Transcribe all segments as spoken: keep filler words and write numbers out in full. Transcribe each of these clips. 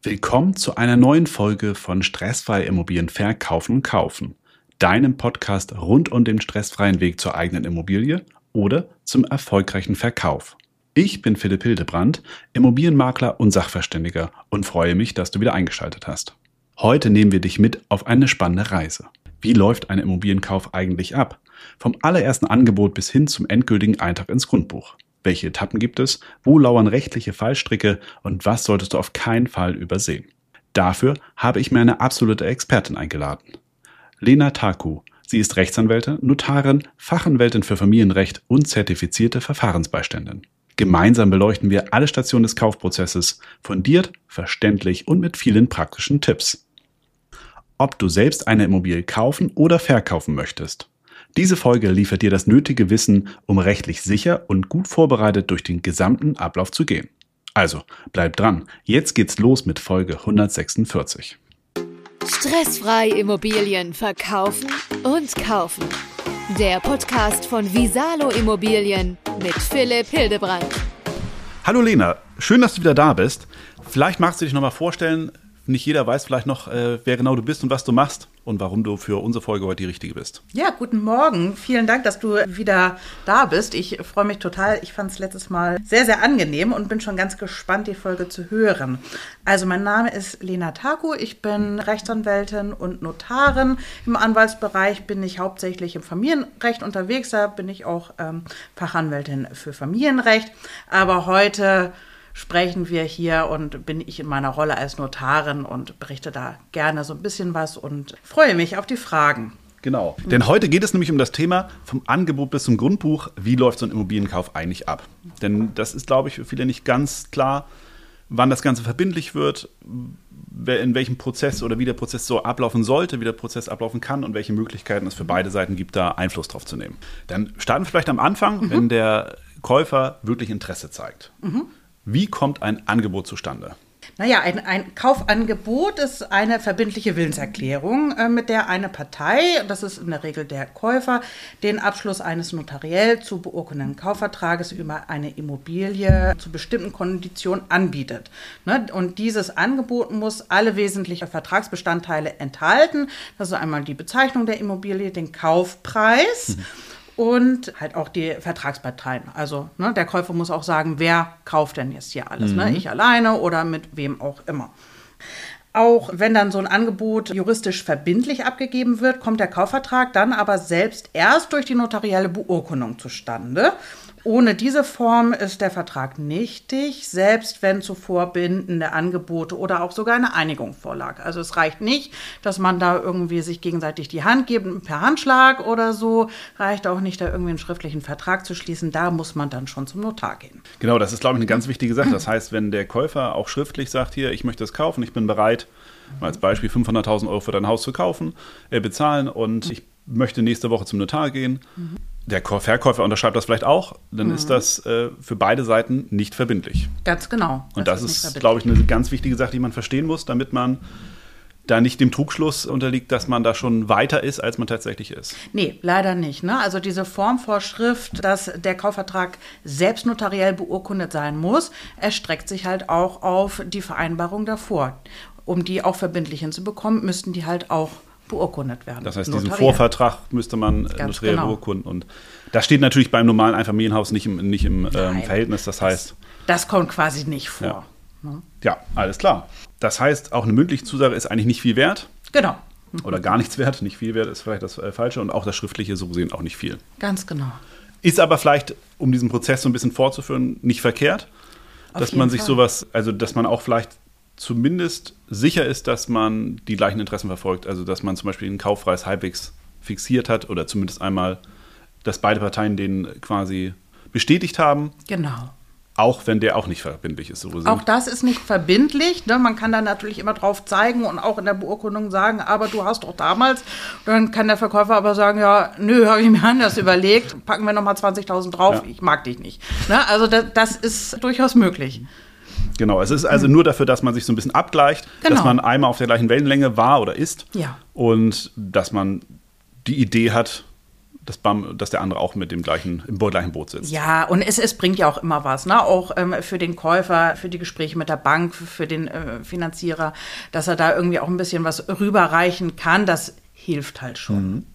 Willkommen zu einer neuen Folge von Stressfrei Immobilien verkaufen und kaufen, deinem Podcast rund um den stressfreien Weg zur eigenen Immobilie oder zum erfolgreichen Verkauf. Ich bin Philipp Hildebrand, Immobilienmakler und Sachverständiger und freue mich, dass du wieder eingeschaltet hast. Heute nehmen wir dich mit auf eine spannende Reise. Wie läuft ein Immobilienkauf eigentlich ab? Vom allerersten Angebot bis hin zum endgültigen Eintrag ins Grundbuch. Welche Etappen gibt es? Wo lauern rechtliche Fallstricke? Und was solltest du auf keinen Fall übersehen? Dafür habe ich mir eine absolute Expertin eingeladen. Lena Taku. Sie ist Rechtsanwältin, Notarin, Fachanwältin für Familienrecht und zertifizierte Verfahrensbeiständin. Gemeinsam beleuchten wir alle Stationen des Kaufprozesses, fundiert, verständlich und mit vielen praktischen Tipps. Ob du selbst eine Immobilie kaufen oder verkaufen möchtest. Diese Folge liefert dir das nötige Wissen, um rechtlich sicher und gut vorbereitet durch den gesamten Ablauf zu gehen. Also, bleib dran. Jetzt geht's los mit Folge hundertsechsundvierzig. Stressfrei Immobilien verkaufen und kaufen. Der Podcast von Visalo Immobilien mit Philipp Hildebrand. Hallo Lena, schön, dass du wieder da bist. Vielleicht magst du dich nochmal vorstellen. Nicht jeder weiß vielleicht noch, äh, wer genau du bist und was du machst und warum du für unsere Folge heute die Richtige bist. Ja, guten Morgen. Vielen Dank, dass du wieder da bist. Ich freue mich total. Ich fand es letztes Mal sehr, sehr angenehm und bin schon ganz gespannt, die Folge zu hören. Also mein Name ist Lena Taku. Ich bin Rechtsanwältin und Notarin. Im Anwaltsbereich bin ich hauptsächlich im Familienrecht unterwegs. Da bin ich auch ähm, Fachanwältin für Familienrecht. Aber heute sprechen wir hier und bin ich in meiner Rolle als Notarin und berichte da gerne so ein bisschen was und freue mich auf die Fragen. Genau, denn heute geht es nämlich um das Thema vom Angebot bis zum Grundbuch, wie läuft so ein Immobilienkauf eigentlich ab? Denn das ist, glaube ich, für viele nicht ganz klar, wann das Ganze verbindlich wird, in welchem Prozess oder wie der Prozess so ablaufen sollte, wie der Prozess ablaufen kann und welche Möglichkeiten es für beide Seiten gibt, da Einfluss drauf zu nehmen. Dann starten wir vielleicht am Anfang, mhm. wenn der Käufer wirklich Interesse zeigt. Mhm. Wie kommt ein Angebot zustande? Naja, ein, ein Kaufangebot ist eine verbindliche Willenserklärung, äh, mit der eine Partei, das ist in der Regel der Käufer, den Abschluss eines notariell zu beurkundenden Kaufvertrages über eine Immobilie zu bestimmten Konditionen anbietet. Ne? Und dieses Angebot muss alle wesentlichen Vertragsbestandteile enthalten. Das ist einmal die Bezeichnung der Immobilie, den Kaufpreis, mhm. und halt auch die Vertragsparteien. Also ne, der Käufer muss auch sagen, wer kauft denn jetzt hier alles? Mhm. Ne? Ich alleine oder mit wem auch immer. Auch wenn dann so ein Angebot juristisch verbindlich abgegeben wird, kommt der Kaufvertrag dann aber selbst erst durch die notarielle Beurkundung zustande. Ohne diese Form ist der Vertrag nichtig, selbst wenn zuvor bindende Angebote oder auch sogar eine Einigung vorlag. Also es reicht nicht, dass man da irgendwie sich gegenseitig die Hand gibt per Handschlag oder so. Reicht auch nicht, da irgendwie einen schriftlichen Vertrag zu schließen. Da muss man dann schon zum Notar gehen. Genau, das ist, glaube ich, eine ganz wichtige Sache. Das heißt, wenn der Käufer auch schriftlich sagt, hier, ich möchte es kaufen, ich bin bereit, mal als Beispiel fünfhunderttausend Euro für dein Haus zu kaufen, äh, bezahlen und ich möchte nächste Woche zum Notar gehen. Mhm. Der Verkäufer unterschreibt das vielleicht auch, dann mhm. ist das äh, für beide Seiten nicht verbindlich. Ganz genau. Und das, das ist, ist glaube ich, eine ganz wichtige Sache, die man verstehen muss, damit man da nicht dem Trugschluss unterliegt, dass man da schon weiter ist, als man tatsächlich ist. Nee, leider nicht. Ne? Also diese Formvorschrift, dass der Kaufvertrag selbst notariell beurkundet sein muss, erstreckt sich halt auch auf die Vereinbarung davor. Um die auch verbindlich hinzubekommen, müssten die halt auch beurkundet werden. Das heißt, notariell. Diesen Vorvertrag müsste man Ganz notariell genau. beurkunden. Und das steht natürlich beim normalen Einfamilienhaus nicht im, nicht im ähm, Verhältnis. Das heißt, das, das kommt quasi nicht vor. Ja. Ne? Ja, alles klar. Das heißt, auch eine mündliche Zusage ist eigentlich nicht viel wert. Genau. Oder gar nichts wert. Nicht viel wert ist vielleicht das äh, Falsche. Und auch das Schriftliche so gesehen auch nicht viel. Ganz genau. Ist aber vielleicht, um diesen Prozess so ein bisschen fortzuführen, nicht verkehrt, Auf dass man sich Fall. sowas, also dass man auch vielleicht zumindest sicher ist, dass man die gleichen Interessen verfolgt. Also dass man zum Beispiel den Kaufpreis halbwegs fixiert hat oder zumindest einmal, dass beide Parteien den quasi bestätigt haben. Genau. Auch wenn der auch nicht verbindlich ist. So auch das ist nicht verbindlich. Ne? Man kann da natürlich immer drauf zeigen und auch in der Beurkundung sagen, aber du hast doch damals. Dann kann der Verkäufer aber sagen, ja, nö, habe ich mir anders überlegt. Packen wir nochmal zwanzigtausend drauf, ja. Ich mag dich nicht. Ne? Also das, das ist durchaus möglich. Genau, es ist also nur dafür, dass man sich so ein bisschen abgleicht, genau. dass man einmal auf der gleichen Wellenlänge war oder ist ja. und dass man die Idee hat, dass, beim, dass der andere auch mit dem gleichen, im gleichen Boot sitzt. Ja, und es, es bringt ja auch immer was, ne? Auch ähm, für den Käufer, für die Gespräche mit der Bank, für den äh, Finanzierer, dass er da irgendwie auch ein bisschen was rüberreichen kann, das hilft halt schon. Mhm.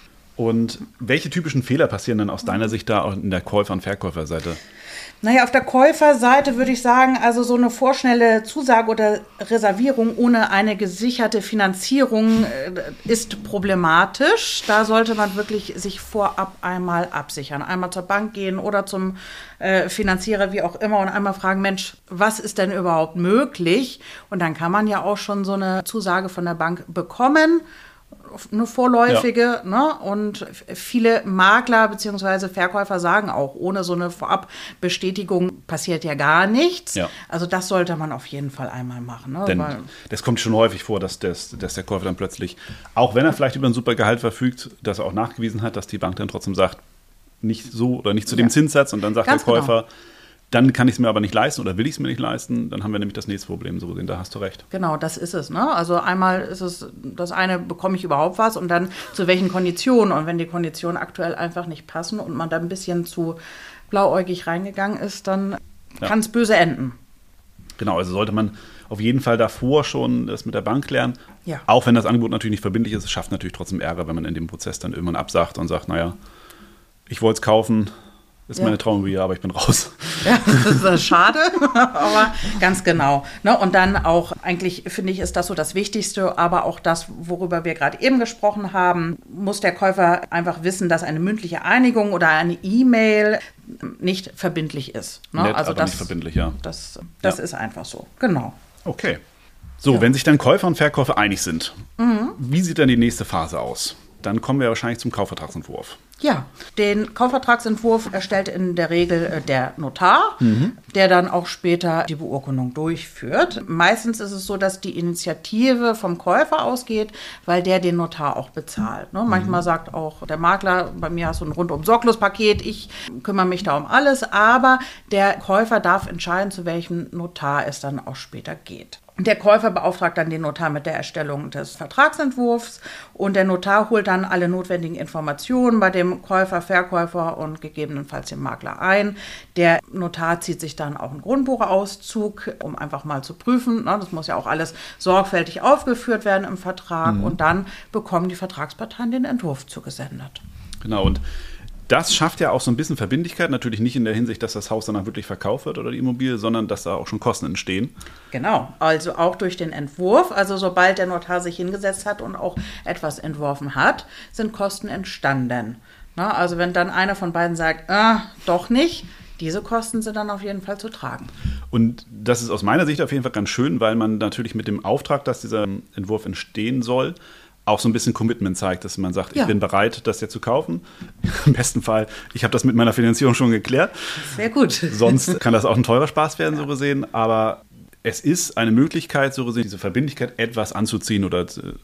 Und welche typischen Fehler passieren dann aus deiner Sicht da in der Käufer- und Verkäuferseite? Naja, auf der Käuferseite würde ich sagen, also so eine vorschnelle Zusage oder Reservierung ohne eine gesicherte Finanzierung äh, ist problematisch. Da sollte man wirklich sich vorab einmal absichern. Einmal zur Bank gehen oder zum äh, Finanzierer, wie auch immer, und einmal fragen, Mensch, was ist denn überhaupt möglich? Und dann kann man ja auch schon so eine Zusage von der Bank bekommen. Eine vorläufige, ja. ne? Und viele Makler bzw. Verkäufer sagen auch, ohne so eine Vorabbestätigung passiert ja gar nichts. Ja. Also das sollte man auf jeden Fall einmal machen. Ne? Denn Weil, das kommt schon häufig vor, dass, das, dass der Käufer dann plötzlich, auch wenn er vielleicht über ein super Gehalt verfügt, dass er auch nachgewiesen hat, dass die Bank dann trotzdem sagt, nicht so oder nicht zu dem ja. Zinssatz, und dann sagt Ganz der Käufer, genau. Dann kann ich es mir aber nicht leisten oder will ich es mir nicht leisten, dann haben wir nämlich das nächste Problem, so gesehen, da hast du recht. Genau, das ist es. Ne? Also einmal ist es, das eine, bekomme ich überhaupt was, und dann zu welchen Konditionen. Und wenn die Konditionen aktuell einfach nicht passen und man da ein bisschen zu blauäugig reingegangen ist, dann ja. kann es böse enden. Genau, also sollte man auf jeden Fall davor schon das mit der Bank klären. Ja. Auch wenn das Angebot natürlich nicht verbindlich ist, es schafft natürlich trotzdem Ärger, wenn man in dem Prozess dann irgendwann absagt und sagt, naja, ich wollte es kaufen, ist ja. meine Traumimmobilie, aber ich bin raus. Ja, das ist schade, aber ganz genau. Ne? Und dann auch, eigentlich finde ich, ist das so das Wichtigste, aber auch das, worüber wir gerade eben gesprochen haben, muss der Käufer einfach wissen, dass eine mündliche Einigung oder eine E-Mail nicht verbindlich ist. Ne? Nett, also aber das, nicht verbindlich, ja. Das, das ja. ist einfach so, genau. Okay. So, ja. wenn sich dann Käufer und Verkäufer einig sind, mhm. wie sieht dann die nächste Phase aus? Dann kommen wir wahrscheinlich zum Kaufvertragsentwurf. Ja, den Kaufvertragsentwurf erstellt in der Regel der Notar, mhm. der dann auch später die Beurkundung durchführt. Meistens ist es so, dass die Initiative vom Käufer ausgeht, weil der den Notar auch bezahlt. Ne? Manchmal mhm. sagt auch der Makler, bei mir hast du ein Rundum-Sorglos-Paket, ich kümmere mich da um alles, aber der Käufer darf entscheiden, zu welchem Notar es dann auch später geht. Der Käufer beauftragt dann den Notar mit der Erstellung des Vertragsentwurfs, und der Notar holt dann alle notwendigen Informationen bei dem Käufer, Verkäufer und gegebenenfalls dem Makler ein. Der Notar zieht sich dann auch einen Grundbuchauszug, um einfach mal zu prüfen. Das muss ja auch alles sorgfältig aufgeführt werden im Vertrag, mhm. und dann bekommen die Vertragsparteien den Entwurf zugesendet. Genau, und das schafft ja auch so ein bisschen Verbindlichkeit, natürlich nicht in der Hinsicht, dass das Haus danach wirklich verkauft wird oder die Immobilie, sondern dass da auch schon Kosten entstehen. Genau, also auch durch den Entwurf, also sobald der Notar sich hingesetzt hat und auch etwas entworfen hat, sind Kosten entstanden. Na, also wenn dann einer von beiden sagt, ah, doch nicht, diese Kosten sind dann auf jeden Fall zu tragen. Und das ist aus meiner Sicht auf jeden Fall ganz schön, weil man natürlich mit dem Auftrag, dass dieser Entwurf entstehen soll, auch so ein bisschen Commitment zeigt, dass man sagt, ja. ich bin bereit, das jetzt zu kaufen. Im besten Fall, ich habe das mit meiner Finanzierung schon geklärt. Sehr gut. Sonst kann das auch ein teurer Spaß werden, ja. so gesehen. Aber es ist eine Möglichkeit, so gesehen, diese Verbindlichkeit etwas anzuziehen oder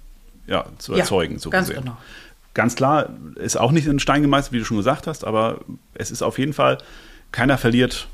ja, zu erzeugen. Ja, so ganz gesehen. genau. Ganz klar, ist auch nicht in Stein gemeißelt, wie du schon gesagt hast, aber es ist auf jeden Fall, keiner verliert.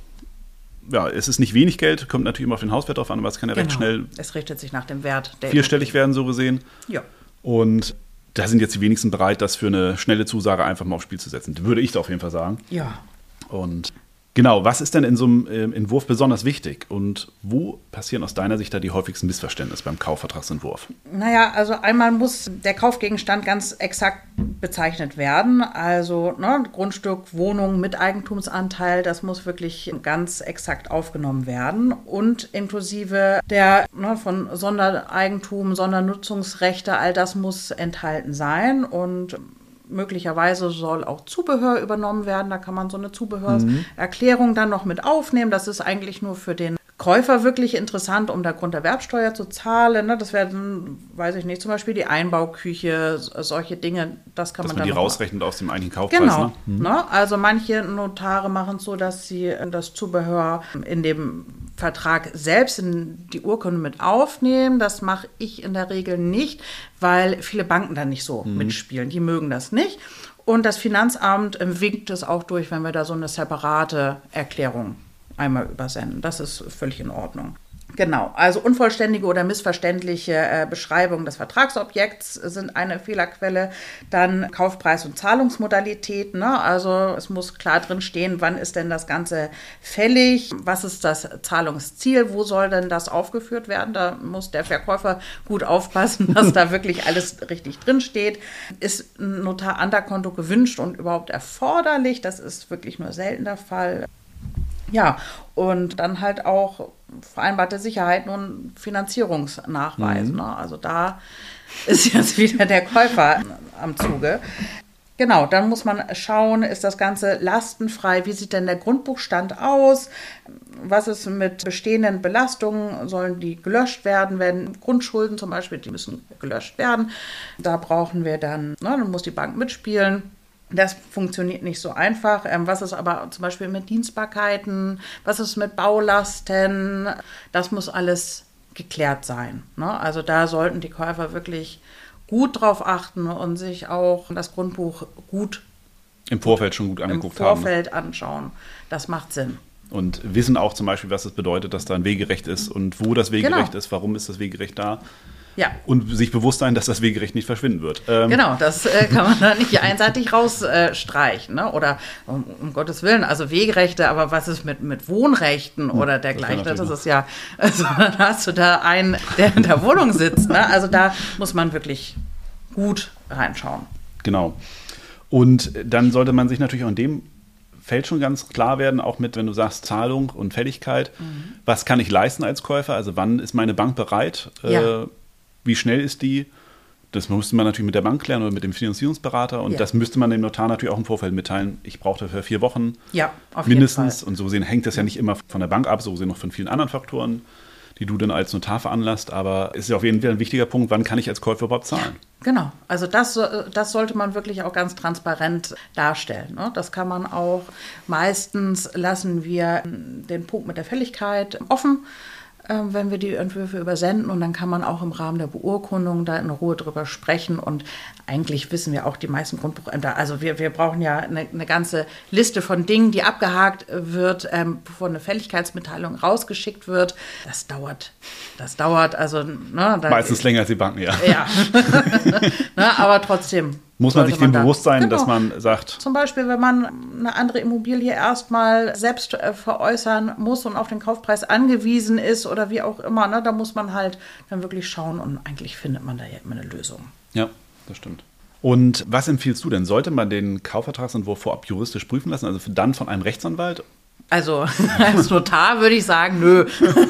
Ja, es ist nicht wenig Geld, kommt natürlich immer auf den Hauswert drauf an, aber es kann ja genau. recht schnell. Es richtet sich nach dem Wert. Der vierstellig werden, so gesehen. Ja. Und da sind jetzt die wenigsten bereit, das für eine schnelle Zusage einfach mal aufs Spiel zu setzen. Würde ich auf jeden Fall sagen. Ja. Und genau, was ist denn in so einem Entwurf besonders wichtig? Und wo passieren aus deiner Sicht da die häufigsten Missverständnisse beim Kaufvertragsentwurf? Naja, also einmal muss der Kaufgegenstand ganz exakt bezeichnet werden. Also ne, Grundstück, Wohnung mit Eigentumsanteil, das muss wirklich ganz exakt aufgenommen werden. Und inklusive der ne, von Sondereigentum, Sondernutzungsrechte, all das muss enthalten sein. Und möglicherweise soll auch Zubehör übernommen werden. Da kann man so eine Zubehörserklärung dann noch mit aufnehmen. Das ist eigentlich nur für den Käufer wirklich interessant, um da Grunderwerbsteuer zu zahlen. Das werden, weiß ich nicht, zum Beispiel die Einbauküche, solche Dinge. Das kann dass man dann. Dass man die rausrechnet aus dem eigentlichen Kaufpreis. Genau. Ne? Mhm. Ne? Also manche Notare machen es so, dass sie das Zubehör in dem Vertrag selbst in die Urkunde mit aufnehmen. Das mache ich in der Regel nicht, weil viele Banken da nicht so mhm. mitspielen. Die mögen das nicht. Und das Finanzamt winkt es auch durch, wenn wir da so eine separate Erklärung einmal übersenden. Das ist völlig in Ordnung. Genau, also unvollständige oder missverständliche äh, Beschreibungen des Vertragsobjekts sind eine Fehlerquelle. Dann Kaufpreis und Zahlungsmodalitäten. Ne? Also es muss klar drin stehen, wann ist denn das Ganze fällig, was ist das Zahlungsziel, wo soll denn das aufgeführt werden. Da muss der Verkäufer gut aufpassen, dass da wirklich alles richtig drin steht. Ist ein Notar-Anderkonto gewünscht und überhaupt erforderlich? Das ist wirklich nur selten der Fall. Ja, und dann halt auch vereinbarte Sicherheiten und Finanzierungsnachweis. Mhm. Ne? Also da ist jetzt wieder der Käufer am Zuge. Genau, dann muss man schauen, ist das Ganze lastenfrei? Wie sieht denn der Grundbuchstand aus? Was ist mit bestehenden Belastungen? Sollen die gelöscht werden? Wenn Grundschulden zum Beispiel, die müssen gelöscht werden. Da brauchen wir dann, ne, dann muss die Bank mitspielen. Das funktioniert nicht so einfach. Was ist aber zum Beispiel mit Dienstbarkeiten? Was ist mit Baulasten? Das muss alles geklärt sein. Ne? Also da sollten die Käufer wirklich gut drauf achten und sich auch das Grundbuch gut im Vorfeld schon gut angeguckt haben. Im Vorfeld haben. anschauen. Das macht Sinn. Und wissen auch zum Beispiel, was es bedeutet, dass da ein Wegerecht ist und wo das Wegerecht genau. ist, warum ist das Wegerecht da. Ja. Und sich bewusst sein, dass das Wegerecht nicht verschwinden wird. Ähm genau, das äh, kann man da nicht einseitig rausstreichen. Äh, ne? Oder um, um Gottes Willen, also Wegerechte, aber was ist mit, mit Wohnrechten hm, oder dergleichen? Das, das ist ja, also dann hast du da einen, der in der Wohnung sitzt. Ne? Also da muss man wirklich gut reinschauen. Genau. Und dann sollte man sich natürlich auch in dem Feld schon ganz klar werden, auch mit, wenn du sagst, Zahlung und Fälligkeit. Mhm. Was kann ich leisten als Käufer? Also wann ist meine Bank bereit? Ja. Äh, Wie schnell ist die? Das müsste man natürlich mit der Bank klären oder mit dem Finanzierungsberater. Und ja. das müsste man dem Notar natürlich auch im Vorfeld mitteilen. Ich brauche dafür vier Wochen ja, auf mindestens. Jeden Fall. Und so gesehen hängt das ja nicht immer von der Bank ab, so gesehen noch von vielen anderen Faktoren, die du dann als Notar veranlasst. Aber es ist ja auf jeden Fall ein wichtiger Punkt, wann kann ich als Käufer überhaupt zahlen? Genau, also das, das sollte man wirklich auch ganz transparent darstellen. Ne? Das kann man auch, meistens lassen wir den Punkt mit der Fälligkeit offen, wenn wir die Entwürfe übersenden, und dann kann man auch im Rahmen der Beurkundung da in Ruhe drüber sprechen. Und eigentlich wissen wir auch die meisten Grundbuchämter, also wir, wir brauchen ja eine, eine ganze Liste von Dingen, die abgehakt wird, ähm, bevor eine Fälligkeitsmitteilung rausgeschickt wird. Das dauert, das dauert, also ne, da, meistens länger als die Banken, ja. Ja, ne, aber trotzdem. Muss man sich dem bewusst sein, genau. dass man sagt... Zum Beispiel, wenn man eine andere Immobilie erstmal selbst äh, veräußern muss und auf den Kaufpreis angewiesen ist oder wie auch immer, ne, da muss man halt dann wirklich schauen, und eigentlich findet man da ja immer eine Lösung. Ja, das stimmt. Und was empfiehlst du denn? Sollte man den Kaufvertragsentwurf vorab juristisch prüfen lassen, also dann von einem Rechtsanwalt? Also als Notar würde ich sagen, nö.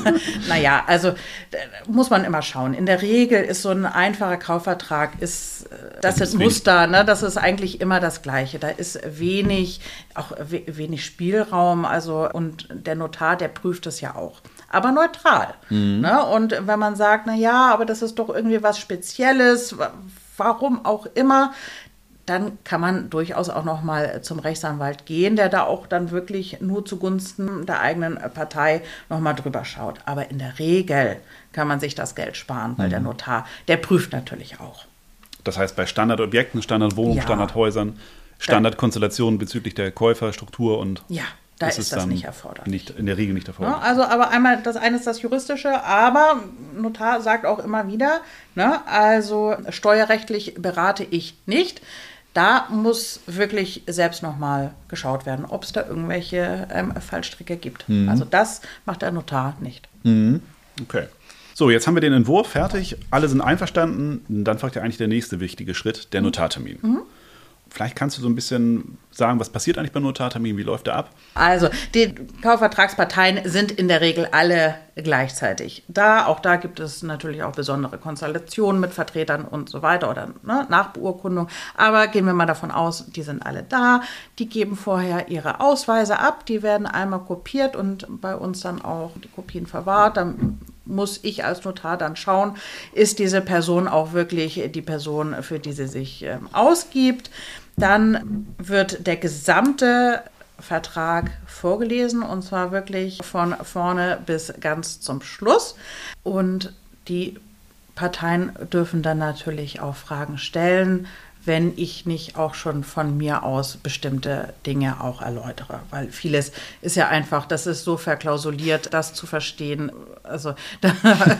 Naja, also muss man immer schauen. In der Regel ist so ein einfacher Kaufvertrag, ist, das, das sind Muster, ne? Das ist eigentlich immer das Gleiche. Da ist wenig, auch we- wenig Spielraum. Also, und der Notar, der prüft es ja auch. Aber neutral. Mhm. Ne? Und wenn man sagt, na ja, aber das ist doch irgendwie was Spezielles, warum auch immer, dann kann man durchaus auch noch mal zum Rechtsanwalt gehen, der da auch dann wirklich nur zugunsten der eigenen Partei noch mal drüber schaut. Aber in der Regel kann man sich das Geld sparen, weil mhm. der Notar, der prüft natürlich auch. Das heißt, bei Standardobjekten, Standardwohnungen, ja. Standardhäusern, Standardkonstellationen bezüglich der Käuferstruktur und... Ja. Da ist, ist das nicht erforderlich. Nicht, in der Regel nicht erforderlich. Ja, also, aber einmal, das eine ist das Juristische, aber Notar sagt auch immer wieder, ne, also steuerrechtlich berate ich nicht. Da muss wirklich selbst nochmal geschaut werden, ob es da irgendwelche ähm, Fallstricke gibt. Mhm. Also das macht der Notar nicht. Mhm. Okay. So, jetzt haben wir den Entwurf fertig, alle sind einverstanden. Dann folgt ja eigentlich der nächste wichtige Schritt, der Notartermin. Mhm. Vielleicht kannst du so ein bisschen sagen, was passiert eigentlich beim Notartermin, wie läuft der ab? Also die Kaufvertragsparteien sind in der Regel alle gleichzeitig da. Auch da gibt es natürlich auch besondere Konstellationen mit Vertretern und so weiter oder ne, Nachbeurkundung. Aber gehen wir mal davon aus, die sind alle da. Die geben vorher ihre Ausweise ab. Die werden einmal kopiert und bei uns dann auch die Kopien verwahrt. Dann muss ich als Notar dann schauen, ist diese Person auch wirklich die Person, für die sie sich äh, ausgibt. Dann wird der gesamte Vertrag vorgelesen, und zwar wirklich von vorne bis ganz zum Schluss. Und die Parteien dürfen dann natürlich auch Fragen stellen, wenn ich nicht auch schon von mir aus bestimmte Dinge auch erläutere. Weil vieles ist ja einfach, das ist so verklausuliert, das zu verstehen. Also da,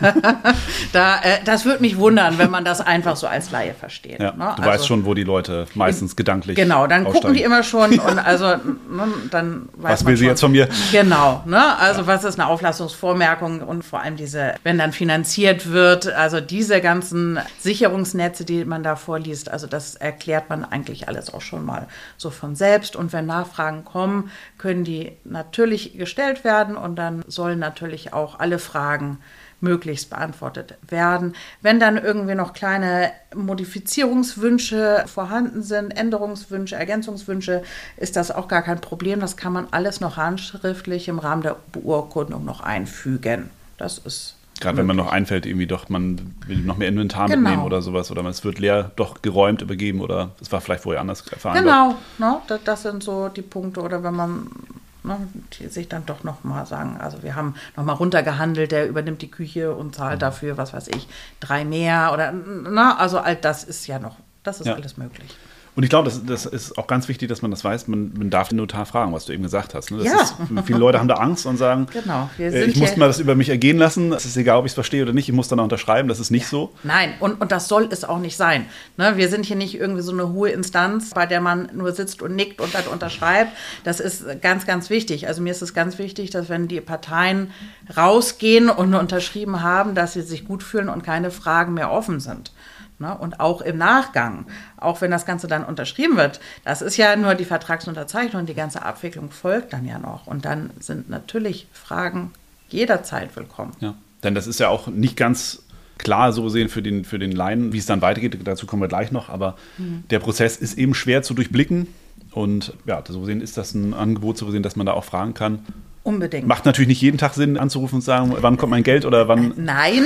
da, äh, das würde mich wundern, wenn man das einfach so als Laie versteht. Ja, ne? Du also, weißt schon, wo die Leute meistens gedanklich Genau, dann aussteigen. gucken die immer schon und also ne, dann weiß Was man will sie schon, jetzt von mir? Genau, ne? Also ja. Was ist eine Auflassungsvormerkung und vor allem diese, wenn dann finanziert wird, also diese ganzen Sicherungsnetze, die man da vorliest, also das erklärt man eigentlich alles auch schon mal so von selbst. Und wenn Nachfragen kommen, können die natürlich gestellt werden und dann sollen natürlich auch alle Fragen möglichst beantwortet werden. Wenn dann irgendwie noch kleine Modifizierungswünsche vorhanden sind, Änderungswünsche, Ergänzungswünsche, ist das auch gar kein Problem. Das kann man alles noch handschriftlich im Rahmen der Beurkundung noch einfügen. Das ist Gerade wenn man noch einfällt, irgendwie doch, man will noch mehr Inventar genau. mitnehmen oder sowas. Oder es wird leer doch geräumt, übergeben oder es war vielleicht vorher anders vereinbart. Genau, ne, das, das sind so die Punkte. Oder wenn man ne, die sich dann doch noch mal sagen, also wir haben noch mal runtergehandelt, der übernimmt die Küche und zahlt mhm. dafür, was weiß ich, drei mehr. Oder, na, also all das ist ja noch, das ist ja. alles möglich. Und ich glaube, das, das ist auch ganz wichtig, dass man das weiß. Man, man darf den Notar fragen, was du eben gesagt hast. Ne? Das ja. ist, viele Leute haben da Angst und sagen, genau, wir äh, ich muss mal das über mich ergehen lassen. Es ist egal, ob ich es verstehe oder nicht. Ich muss dann auch unterschreiben. Das ist nicht ja. so. Nein, und, und das soll es auch nicht sein. Ne? Wir sind hier nicht irgendwie so eine hohe Instanz, bei der man nur sitzt und nickt und dann unterschreibt. Das ist ganz, ganz wichtig. Also mir ist es ganz wichtig, dass wenn die Parteien rausgehen und unterschrieben haben, dass sie sich gut fühlen und keine Fragen mehr offen sind. Ne? Und auch im Nachgang, auch wenn das Ganze dann unterschrieben wird, das ist ja nur die Vertragsunterzeichnung, die ganze Abwicklung folgt dann ja noch. Und dann sind natürlich Fragen jederzeit willkommen. Ja, denn das ist ja auch nicht ganz klar so gesehen für den, für den Laien, wie es dann weitergeht. Dazu kommen wir gleich noch. Aber mhm. der Prozess ist eben schwer zu durchblicken. Und ja, so gesehen ist das ein Angebot, so gesehen, dass man da auch fragen kann. Unbedingt. Macht natürlich nicht jeden Tag Sinn, anzurufen und zu sagen, wann kommt mein Geld oder wann. Nein.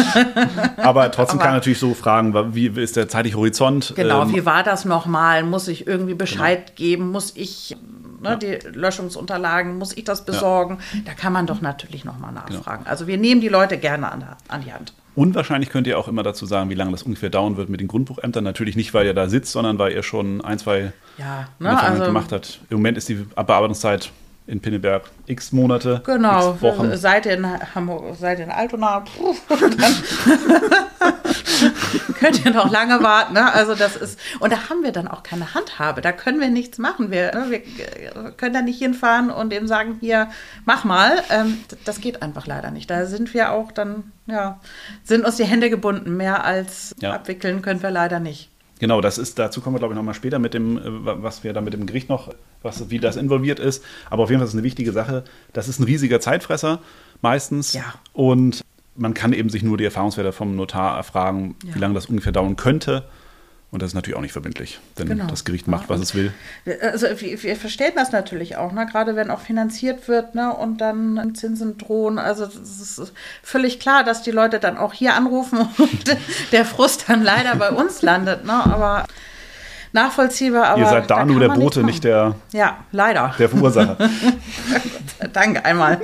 Aber trotzdem Aber kann man natürlich so fragen, wie ist der zeitliche Horizont? Genau, ähm, wie war das nochmal? Muss ich irgendwie Bescheid genau. geben? Muss ich ne, ja. die Löschungsunterlagen, muss ich das besorgen? Ja. Da kann man doch natürlich nochmal nachfragen. Genau. Also wir nehmen die Leute gerne an, an die Hand. Und wahrscheinlich könnt ihr auch immer dazu sagen, wie lange das ungefähr dauern wird mit den Grundbuchämtern. Natürlich nicht, weil ihr da sitzt, sondern weil ihr schon ein, zwei ja, ne, also, gemacht habt. Im Moment ist die Bearbeitungszeit in Pinneberg x Monate, genau, x Wochen. Seid ihr in Hamburg, seid ihr in Altona, puh, dann könnt ihr noch lange warten. Ne? Also das ist, und da haben wir dann auch keine Handhabe, da können wir nichts machen. Wir, ne, wir können da nicht hinfahren und eben sagen, hier, mach mal. Ähm, das geht einfach leider nicht. Da sind wir auch dann, ja, sind uns die Hände gebunden. Mehr als ja. abwickeln können wir leider nicht. Genau, das ist, dazu kommen wir, glaube ich, nochmal später mit dem, was wir da mit dem Gericht noch, was, wie das involviert ist. Aber auf jeden Fall ist es eine wichtige Sache. Das ist ein riesiger Zeitfresser meistens. Ja. Und man kann eben sich nur die Erfahrungswerte vom Notar erfragen, ja. wie lange das ungefähr dauern könnte. Und das ist natürlich auch nicht verbindlich, denn genau. das Gericht macht, was es will. Also wir, wir verstehen das natürlich auch, ne? Gerade wenn auch finanziert wird, ne? Und dann Zinsen drohen. Also es ist völlig klar, dass die Leute dann auch hier anrufen und der Frust dann leider bei uns landet. Ne? Aber nachvollziehbar. Aber ihr seid da, da nur der Bote, nicht der, ja, leider. der Verursacher. Danke einmal.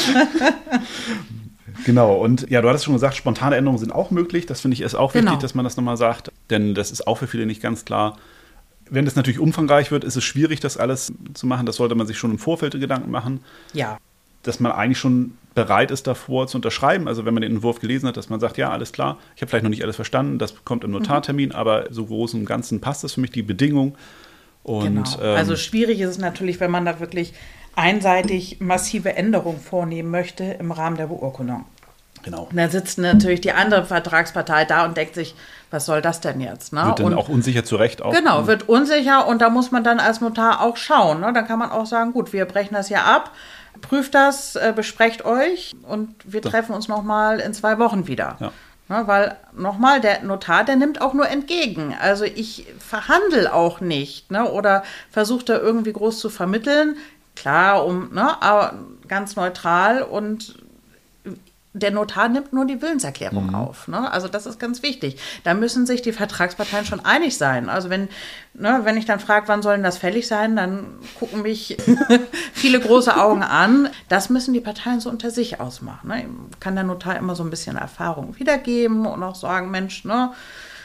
Genau, und ja, du hattest schon gesagt, spontane Änderungen sind auch möglich. Das finde ich ist auch wichtig, genau. dass man das nochmal sagt, denn das ist auch für viele nicht ganz klar. Wenn das natürlich umfangreich wird, ist es schwierig, das alles zu machen. Das sollte man sich schon im Vorfeld Gedanken machen. Ja. Dass man eigentlich schon bereit ist, davor zu unterschreiben. Also wenn man den Entwurf gelesen hat, dass man sagt, ja, alles klar, ich habe vielleicht noch nicht alles verstanden, das kommt im Notartermin, mhm. aber so groß und Ganzen passt das für mich, die Bedingung. Und, genau. ähm, also schwierig ist es natürlich, wenn man da wirklich einseitig massive Änderungen vornehmen möchte im Rahmen der Beurkundung. Genau. Und dann sitzt natürlich die andere Vertragspartei da und denkt sich, was soll das denn jetzt? Ne? Wird dann und auch unsicher zu Recht auch. Genau, wird unsicher und da muss man dann als Notar auch schauen. Ne? Dann kann man auch sagen, gut, wir brechen das ja ab, prüft das, äh, besprecht euch und wir so. treffen uns nochmal in zwei Wochen wieder. Ja. Ne? Weil nochmal, der Notar, der nimmt auch nur entgegen. Also ich verhandle auch nicht, ne? Oder versuche da irgendwie groß zu vermitteln. Klar, um, ne? Aber ganz neutral und der Notar nimmt nur die Willenserklärung mhm. auf. Ne? Also das ist ganz wichtig. Da müssen sich die Vertragsparteien schon einig sein. Also wenn, ne, wenn ich dann frage, wann soll denn das fällig sein, dann gucken mich viele große Augen an. Das müssen die Parteien so unter sich ausmachen. Ne? Kann der Notar immer so ein bisschen Erfahrung wiedergeben und auch sagen, Mensch, ne,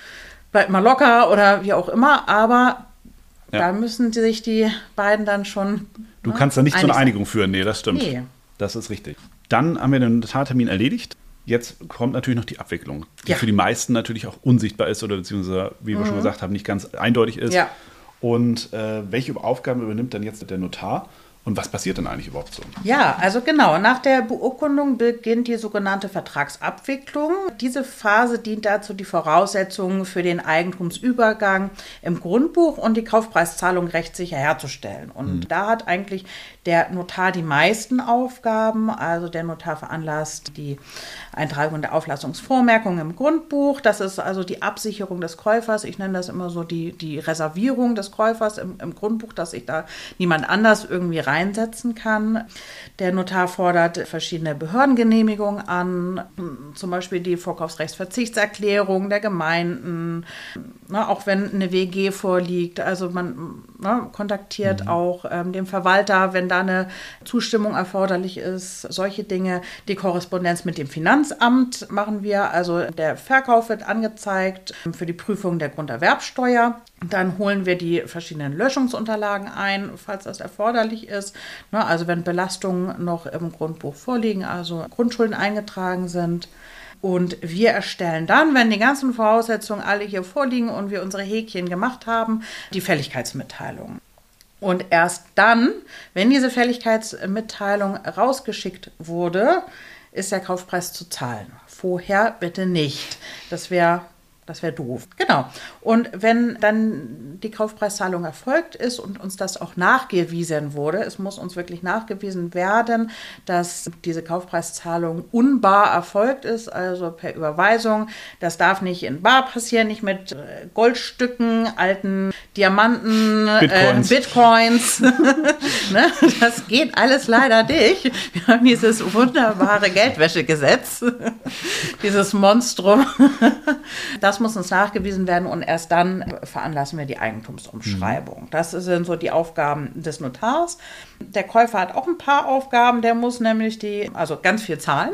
bleibt mal locker oder wie auch immer, aber Ja. da müssen sich die beiden dann schon. Du ne, kannst da nicht zu einig einer sein. Einigung führen. Nee, das stimmt. Nee. Das ist richtig. Dann haben wir den Notartermin erledigt. Jetzt kommt natürlich noch die Abwicklung, die Ja. für die meisten natürlich auch unsichtbar ist oder beziehungsweise, wie wir schon gesagt haben, nicht ganz eindeutig ist. Ja. Und äh, welche Aufgaben übernimmt dann jetzt der Notar und was passiert denn eigentlich überhaupt so? Ja, also genau. Nach der Beurkundung beginnt die sogenannte Vertragsabwicklung. Diese Phase dient dazu, die Voraussetzungen für den Eigentumsübergang im Grundbuch und die Kaufpreiszahlung rechtssicher herzustellen. Und mhm. da hat eigentlich der Notar die meisten Aufgaben. Also der Notar veranlasst die Eintragung der Auflassungsvormerkung im Grundbuch. Das ist also die Absicherung des Käufers. Ich nenne das immer so die, die Reservierung des Käufers im, im Grundbuch, dass sich da niemand anders irgendwie reinsetzen kann. Der Notar fordert verschiedene Behördengenehmigungen an, zum Beispiel die Vorkaufsrechtsverzichtserklärung der Gemeinden, ne, auch wenn eine W G vorliegt. Also man ne, kontaktiert mhm. auch ähm, den Verwalter, wenn da eine Zustimmung erforderlich ist. Solche Dinge. Die Korrespondenz mit dem Finanzamt machen wir. Also der Verkauf wird angezeigt für die Prüfung der Grunderwerbsteuer. Dann holen wir die verschiedenen Löschungsunterlagen ein, falls das erforderlich ist. Ne, also wenn Belastungen noch im Grundbuch vorliegen, also Grundschulden eingetragen sind. Und wir erstellen dann, wenn die ganzen Voraussetzungen alle hier vorliegen und wir unsere Häkchen gemacht haben, die Fälligkeitsmitteilung. Und erst dann, wenn diese Fälligkeitsmitteilung rausgeschickt wurde, ist der Kaufpreis zu zahlen. Vorher bitte nicht. Das wäre Das wäre doof. Genau. Und wenn dann die Kaufpreiszahlung erfolgt ist und uns das auch nachgewiesen wurde, es muss uns wirklich nachgewiesen werden, dass diese Kaufpreiszahlung unbar erfolgt ist, also per Überweisung. Das darf nicht in bar passieren, nicht mit Goldstücken, alten Diamanten, Bitcoins. Äh, Bitcoins. Ne? Das geht alles leider nicht. Wir haben dieses wunderbare Geldwäschegesetz, dieses Monstrum. Das muss uns nachgewiesen werden und erst dann veranlassen wir die Eigentumsumschreibung. Mhm. Das sind so die Aufgaben des Notars. Der Käufer hat auch ein paar Aufgaben, der muss nämlich die, also ganz viel zahlen.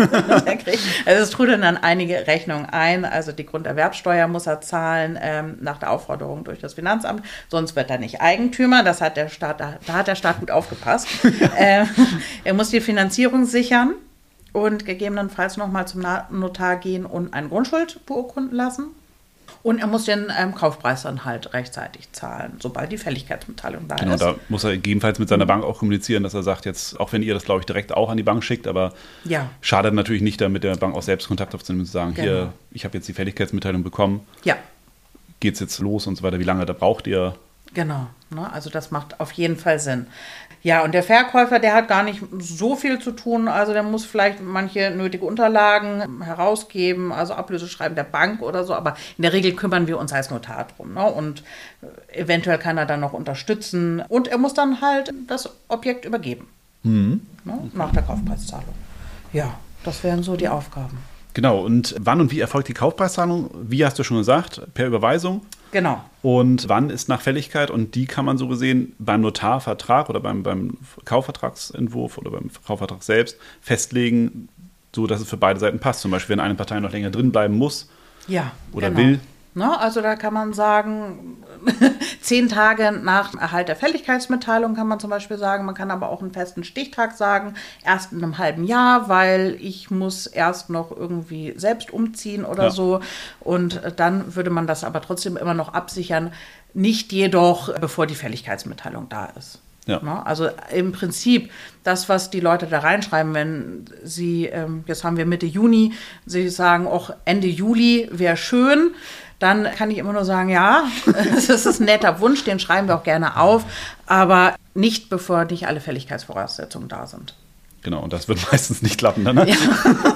Also es trudern dann einige Rechnungen ein, also die Grunderwerbsteuer muss er zahlen ähm, nach der Aufforderung durch das Finanzamt, sonst wird er nicht Eigentümer, das hat der Staat, da, da hat der Staat gut aufgepasst. äh, er muss die Finanzierung sichern und gegebenenfalls nochmal zum Notar gehen und eine Grundschuld beurkunden lassen. Und er muss den ähm, Kaufpreis dann halt rechtzeitig zahlen, sobald die Fälligkeitsmitteilung da genau, ist. Genau, da muss er gegebenenfalls mit seiner Bank auch kommunizieren, dass er sagt, jetzt, auch wenn ihr das, glaube ich, direkt auch an die Bank schickt, aber ja. schadet natürlich nicht, da mit der Bank auch selbst Kontakt aufzunehmen und zu sagen, genau. hier, ich habe jetzt die Fälligkeitsmitteilung bekommen, ja. geht's jetzt los und so weiter, wie lange da braucht ihr? Genau, ne? Also das macht auf jeden Fall Sinn. Ja, und der Verkäufer, der hat gar nicht so viel zu tun. Also der muss vielleicht manche nötige Unterlagen herausgeben, also Ablöseschreiben der Bank oder so. Aber in der Regel kümmern wir uns als Notar drum. Ne? Und eventuell kann er dann noch unterstützen. Und er muss dann halt das Objekt übergeben. Mhm. Ne? Nach der Kaufpreiszahlung. Ja, das wären so die Aufgaben. Genau, und wann und wie erfolgt die Kaufpreiszahlung? Wie hast du schon gesagt, per Überweisung? Genau. Und wann ist nach Fälligkeit? Und die kann man so gesehen beim Notarvertrag oder beim, beim Kaufvertragsentwurf oder beim Kaufvertrag selbst festlegen, so dass es für beide Seiten passt. Zum Beispiel, wenn eine Partei noch länger drin bleiben muss ja, oder genau. will. Ne, also da kann man sagen, zehn Tage nach Erhalt der Fälligkeitsmitteilung kann man zum Beispiel sagen, man kann aber auch einen festen Stichtag sagen, erst in einem halben Jahr, weil ich muss erst noch irgendwie selbst umziehen oder ja. so. Und dann würde man das aber trotzdem immer noch absichern, nicht jedoch, bevor die Fälligkeitsmitteilung da ist. Ja. Ne, also im Prinzip das, was die Leute da reinschreiben, wenn sie, ähm, jetzt haben wir Mitte Juni, sie sagen, auch Ende Juli wäre schön, dann kann ich immer nur sagen, ja, das ist ein netter Wunsch, den schreiben wir auch gerne auf, aber nicht, bevor nicht alle Fälligkeitsvoraussetzungen da sind. Genau, und das wird meistens nicht klappen dann. Ne? Ja.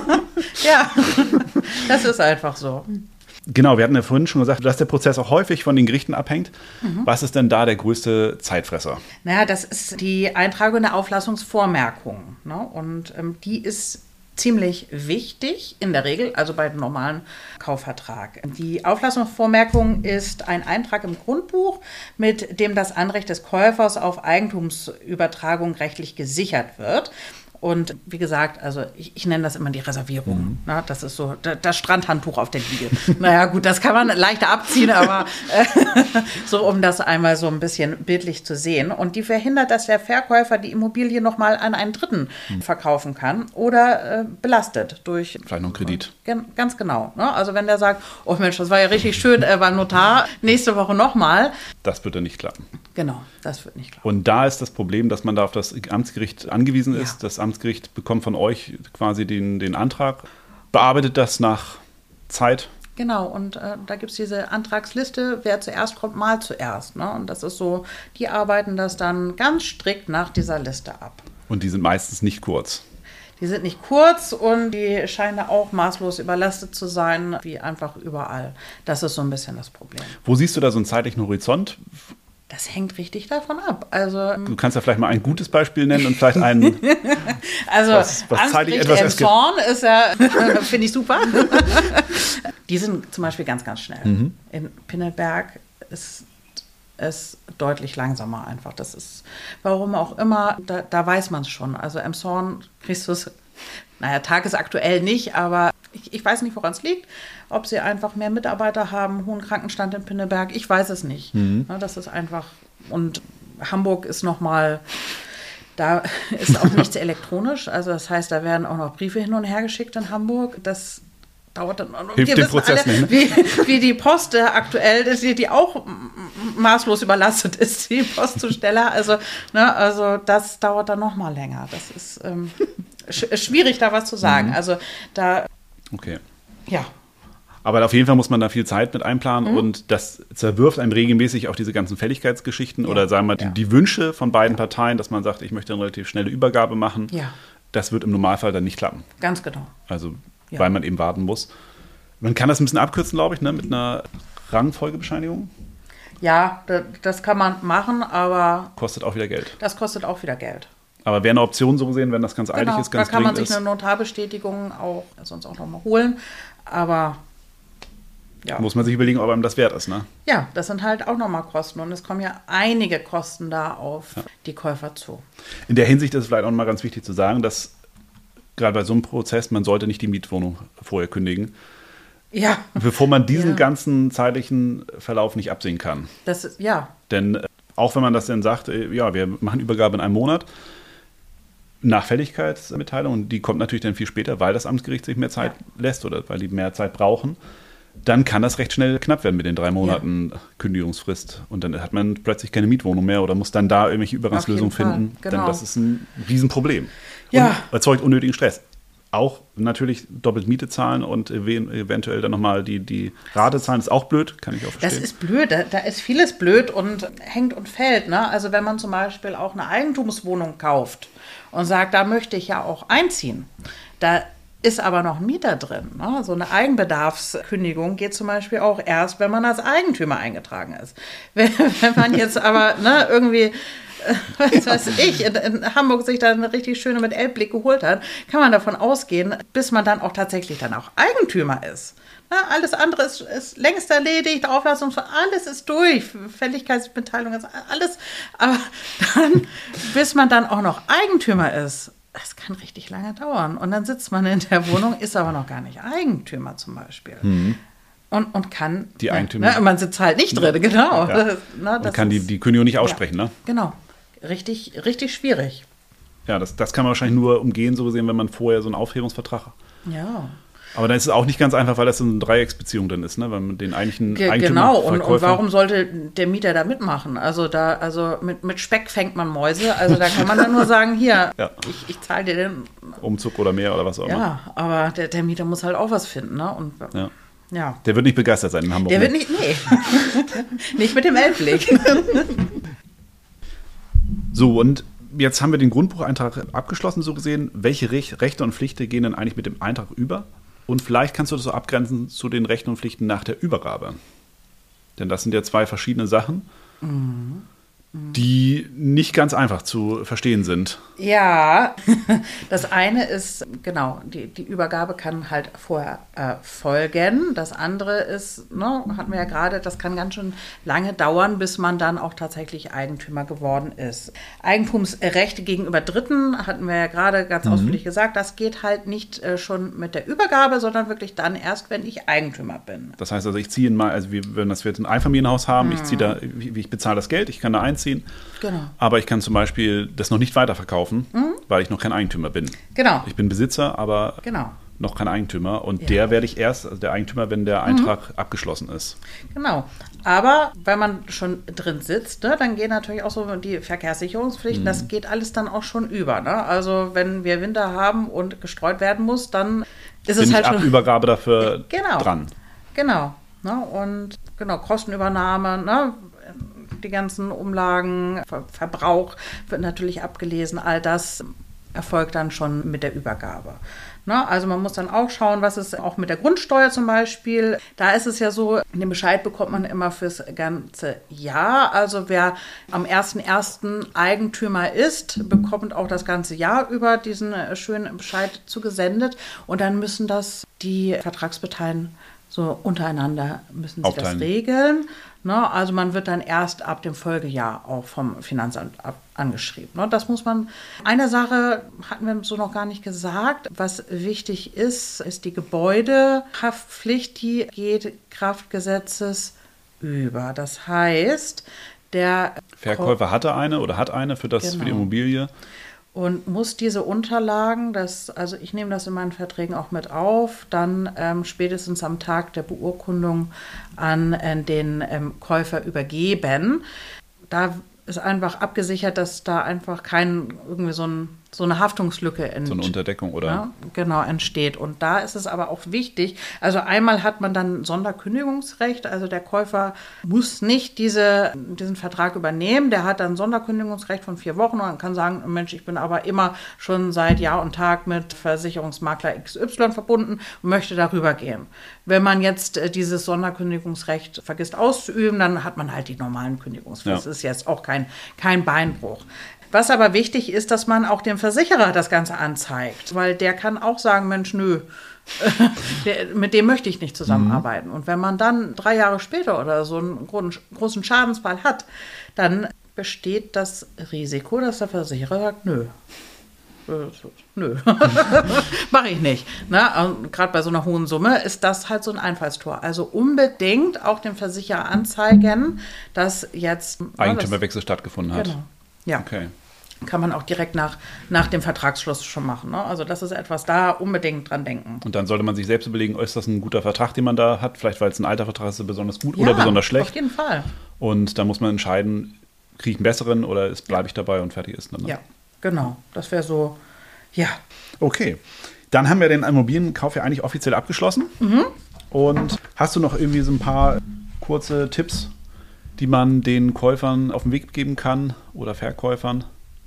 Ja, das ist einfach so. Genau, wir hatten ja vorhin schon gesagt, dass der Prozess auch häufig von den Gerichten abhängt. Mhm. Was ist denn da der größte Zeitfresser? Naja, das ist die Eintragung der Auflassungsvormerkung. Ne? Und ähm, die ist ziemlich wichtig in der Regel, also bei dem normalen Kaufvertrag. Die Auflassungsvormerkung ist ein Eintrag im Grundbuch, mit dem das Anrecht des Käufers auf Eigentumsübertragung rechtlich gesichert wird. Und wie gesagt, also ich, ich nenne das immer die Reservierung. Mhm. Na, das ist so da, das Strandhandtuch auf der Liege. Naja gut, das kann man leichter abziehen, aber äh, so um das einmal so ein bisschen bildlich zu sehen. Und die verhindert, dass der Verkäufer die Immobilie nochmal an einen Dritten mhm. verkaufen kann oder äh, belastet durch... Vielleicht noch einen Kredit. Äh, ganz genau. Ne? Also wenn der sagt, oh Mensch, das war ja richtig schön äh, beim Notar, nächste Woche nochmal. Das wird dann nicht klappen. Genau, das wird nicht klappen. Und da ist das Problem, dass man da auf das Amtsgericht angewiesen ist. Ja. Das Amtsgericht bekommt von euch quasi den, den Antrag, bearbeitet das nach Zeit. Genau, und äh, da gibt es diese Antragsliste, wer zuerst kommt, mal zuerst. Ne? Und das ist so, die arbeiten das dann ganz strikt nach dieser Liste ab. Und die sind meistens nicht kurz. Die sind nicht kurz und die scheinen auch maßlos überlastet zu sein, wie einfach überall. Das ist so ein bisschen das Problem. Wo siehst du da so einen zeitlichen Horizont? Das hängt richtig davon ab. Also, du kannst ja vielleicht mal ein gutes Beispiel nennen und vielleicht einen, also, was, was zeitlich etwas erst gibt. Zorn ist ja, finde ich super. Die sind zum Beispiel ganz, ganz schnell. Mhm. In Pinneberg ist es deutlich langsamer einfach. Das ist, warum auch immer, da, da weiß man es schon. Also Emshorn kriegst du es, naja, tagesaktuell nicht, aber ich, ich weiß nicht, woran es liegt. Ob sie einfach mehr Mitarbeiter haben, hohen Krankenstand in Pinneberg, ich weiß es nicht. Mhm. Ja, das ist einfach, und Hamburg ist nochmal, da ist auch nichts elektronisch. Also das heißt, da werden auch noch Briefe hin und her geschickt in Hamburg. Das dauert dann auch noch. Hilft dem Prozess alle, nicht, ne? wie, wie die Post äh, aktuell ist, die, die auch maßlos überlastet ist, die Postzusteller. Also, ne, also das dauert dann noch mal länger. Das ist ähm, sch- schwierig, da was zu sagen. Mhm. Also da, okay. Ja. Aber auf jeden Fall muss man da viel Zeit mit einplanen mhm. und das zerwirft einem regelmäßig auch diese ganzen Fälligkeitsgeschichten ja. oder sagen wir mal ja. die, die Wünsche von beiden ja. Parteien, dass man sagt, ich möchte eine relativ schnelle Übergabe machen. Ja. Das wird im Normalfall dann nicht klappen. Ganz genau. Also ja. weil man eben warten muss. Man kann das ein bisschen abkürzen, glaube ich, ne, mit einer Rangfolgebescheinigung. Ja, das kann man machen, aber... Kostet auch wieder Geld. Das kostet auch wieder Geld. Aber wäre eine Option so gesehen, wenn das ganz genau, eilig ist, ganz da kann man sich ist. eine Notarbestätigung auch sonst auch nochmal holen. Aber ja. Muss man sich überlegen, ob einem das wert ist, ne? Ja, das sind halt auch nochmal Kosten. Und es kommen ja einige Kosten da auf ja. die Käufer zu. In der Hinsicht ist es vielleicht auch nochmal ganz wichtig zu sagen, dass gerade bei so einem Prozess, man sollte nicht die Mietwohnung vorher kündigen. Ja. Bevor man diesen ja. ganzen zeitlichen Verlauf nicht absehen kann. Das ist, ja. Denn äh, auch wenn man das dann sagt, äh, ja, wir machen Übergabe in einem Monat, nach Fälligkeitsmitteilung, und die kommt natürlich dann viel später, weil das Amtsgericht sich mehr Zeit ja. lässt oder weil die mehr Zeit brauchen, dann kann das recht schnell knapp werden mit den drei Monaten ja. Kündigungsfrist. Und dann hat man plötzlich keine Mietwohnung mehr oder muss dann da irgendwelche Übergangslösungen finden. Genau. Denn das ist ein Riesenproblem. Ja. Und erzeugt unnötigen Stress. Auch natürlich doppelt Miete zahlen und eventuell dann nochmal die, die Rate zahlen, ist auch blöd, kann ich auch verstehen. Das ist blöd, da, da ist vieles blöd und hängt und fällt. Ne? Also wenn man zum Beispiel auch eine Eigentumswohnung kauft und sagt, da möchte ich ja auch einziehen, da ist aber noch ein Mieter drin. Ne? So eine Eigenbedarfskündigung geht zum Beispiel auch erst, wenn man als Eigentümer eingetragen ist. Wenn, wenn man jetzt aber ne, irgendwie... was weiß ich, in, in Hamburg sich dann eine richtig schöne mit Elbblick geholt hat, kann man davon ausgehen, bis man dann auch tatsächlich dann auch Eigentümer ist. Na, alles andere ist, ist längst erledigt, Auflassung von alles ist durch, Fälligkeitsmitteilung ist alles, aber dann, bis man dann auch noch Eigentümer ist, das kann richtig lange dauern. Und dann sitzt man in der Wohnung, ist aber noch gar nicht Eigentümer zum Beispiel. Mhm. Und, und kann, die Eigentümer, ne, man sitzt halt nicht drin, genau. Ja. Das, ne, das und kann die, die Kündigung nicht aussprechen, ja, ne? Genau. Richtig, richtig schwierig. Ja, das, das kann man wahrscheinlich nur umgehen, so gesehen, wenn man vorher so einen Aufhebungsvertrag hat. Ja. Aber dann ist es auch nicht ganz einfach, weil das so eine Dreiecksbeziehung dann ist, ne? Weil man den eigentlichen Ge- Eigentümer, Genau, und, Verkäufer, und warum sollte der Mieter da mitmachen? Also da, also mit, mit Speck fängt man Mäuse, also da kann man dann nur sagen, hier, ja. ich, ich zahle dir den Umzug oder mehr oder was auch immer. Ja, aber der, der Mieter muss halt auch was finden, ne? Und ja. ja. Der wird nicht begeistert sein in Hamburg. Der wird nicht, nee. Nicht mit dem Elbblick. So, und jetzt haben wir den Grundbucheintrag abgeschlossen, so gesehen. Welche Rech- Rechte und Pflichten gehen denn eigentlich mit dem Eintrag über? Und vielleicht kannst du das so abgrenzen zu den Rechten und Pflichten nach der Übergabe. Denn das sind ja zwei verschiedene Sachen, mhm. Mhm. die nicht ganz einfach zu verstehen sind. Ja, das eine ist, genau, die, die Übergabe kann halt vorher erfolgen. Das andere ist, ne, hatten wir ja gerade, das kann ganz schön lange dauern, bis man dann auch tatsächlich Eigentümer geworden ist. Eigentumsrechte gegenüber Dritten, hatten wir ja gerade ganz mhm. ausführlich gesagt, das geht halt nicht äh, schon mit der Übergabe, sondern wirklich dann erst, wenn ich Eigentümer bin. Das heißt also, ich ziehe mal, also wir, wenn das wir jetzt ein Einfamilienhaus haben, mhm. ich ziehe da, wie ich bezahle das Geld, ich kann da einziehen, genau. aber ich kann zum Beispiel das noch nicht weiterverkaufen. Mhm. Weil ich noch kein Eigentümer bin. Genau. Ich bin Besitzer, aber genau. noch kein Eigentümer. Und ja. der werde ich erst, also der Eigentümer, wenn der Eintrag mhm. abgeschlossen ist. Genau. Aber wenn man schon drin sitzt, ne, dann gehen natürlich auch so die Verkehrssicherungspflichten, mhm. das geht alles dann auch schon über. Ne? Also wenn wir Winter haben und gestreut werden muss, dann ist bin es halt ich schon... ab Übergabe dafür genau. dran. Genau. Ne? Und genau, Kostenübernahme, ne? Die ganzen Umlagen, Ver- Verbrauch wird natürlich abgelesen, all das erfolgt dann schon mit der Übergabe. Ne? Also man muss dann auch schauen, was ist auch mit der Grundsteuer zum Beispiel. Da ist es ja so, den Bescheid bekommt man immer fürs ganze Jahr. Also wer am ersten ersten Eigentümer ist, bekommt auch das ganze Jahr über diesen schönen Bescheid zugesendet. Und dann müssen das die Vertragsparteien so untereinander müssen sie aufteilen. Das regeln. Ne? Also man wird dann erst ab dem Folgejahr auch vom Finanzamt ab, angeschrieben. Ne? Das muss man. Eine Sache hatten wir so noch gar nicht gesagt. Was wichtig ist, ist die Gebäudehaftpflicht. Die geht Kraftgesetzes über. Das heißt, der Verkäufer hatte eine oder hat eine für, das, genau. für die Immobilie. Und muss diese Unterlagen, das, also ich nehme das in meinen Verträgen auch mit auf, dann ähm, spätestens am Tag der Beurkundung an äh, den ähm, Käufer übergeben. Da ist einfach abgesichert, dass da einfach kein irgendwie so, ein, so eine Haftungslücke entsteht. So eine Unterdeckung, oder? Ja, genau, entsteht. Und da ist es aber auch wichtig, also einmal hat man dann Sonderkündigungsrecht, also der Käufer muss nicht diese, diesen Vertrag übernehmen, der hat dann Sonderkündigungsrecht von vier Wochen und kann sagen, Mensch, ich bin aber immer schon seit Jahr und Tag mit Versicherungsmakler X Y verbunden und möchte darüber gehen. Wenn man jetzt äh, dieses Sonderkündigungsrecht vergisst auszuüben, dann hat man halt die normalen Kündigungsfrist. Ja. Das ist jetzt auch kein, kein Beinbruch. Was aber wichtig ist, dass man auch dem Versicherer das Ganze anzeigt, weil der kann auch sagen, Mensch, nö, der, mit dem möchte ich nicht zusammenarbeiten. Mhm. Und wenn man dann drei Jahre später oder so einen großen Schadensfall hat, dann besteht das Risiko, dass der Versicherer sagt, nö. Nö, mache ich nicht. Gerade bei so einer hohen Summe ist das halt so ein Einfallstor. Also unbedingt auch dem Versicherer anzeigen, dass jetzt Eigentümerwechsel stattgefunden hat. Genau. Ja. Okay. Kann man auch direkt nach, nach dem Vertragsschluss schon machen. Ne? Also das ist etwas, da unbedingt dran denken. Und dann sollte man sich selbst überlegen, ist das ein guter Vertrag, den man da hat? Vielleicht, weil es ein alter Vertrag ist, besonders gut ja, oder besonders schlecht. Auf jeden Fall. Und da muss man entscheiden, kriege ich einen besseren oder bleibe ich dabei und fertig ist dann. Ne? Ja, genau. Das wäre so, ja. Okay. Dann haben wir den Immobilienkauf ja eigentlich offiziell abgeschlossen. Mhm. Und hast du noch irgendwie so ein paar kurze Tipps, die man den Käufern auf den Weg geben kann oder Verkäufern?